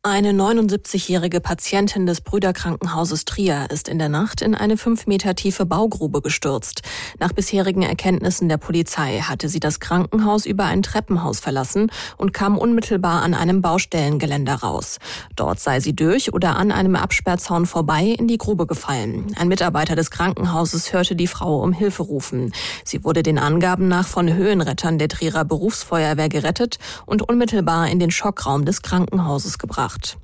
Eine 79-jährige Patientin des Brüderkrankenhauses Trier ist in der Nacht in eine 5 Meter tiefe Baugrube gestürzt. Nach bisherigen Erkenntnissen der Polizei hatte sie das Krankenhaus über ein Treppenhaus verlassen und kam unmittelbar an einem Baustellengeländer raus. Dort sei sie durch oder an einem Absperrzaun vorbei in die Grube gefallen. Ein Mitarbeiter des Krankenhauses hörte die Frau um Hilfe rufen. Sie wurde den Angaben nach von Höhenrettern der Trierer Berufsfeuerwehr gerettet und unmittelbar in den Schockraum des Krankenhauses gebracht.